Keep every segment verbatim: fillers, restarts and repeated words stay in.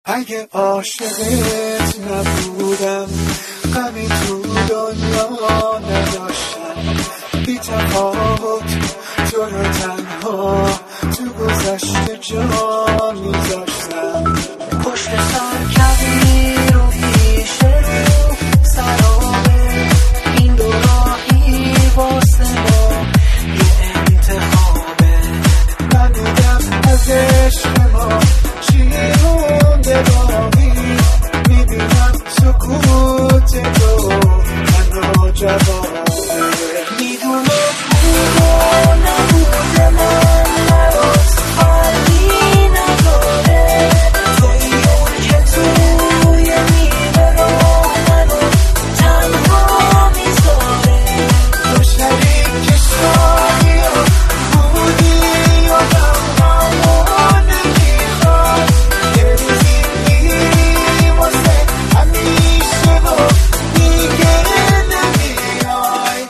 اگه عاشقت نبودم غمی تو دنیا نداشتم، بی تفاوت تو رو تنها تو گذشته جا میذاشتم. پشت سر کمی رو پیش رو سرابه این دو راهی واسه ما یه انتخابه. من میگم از عشق ما چی مونده باقی، میبینم سکوت تو تنها جوابه. میدونم بوده نبوده من براست فرقی نداره، توی اون که توی نیمه راه منو تنها میذاره. تو شریک شایی بودی و غمهامو نمیخواد، یه روزی میری واسه همیشه و دیگه نمیای.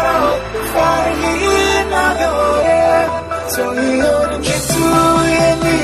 توی اون که توی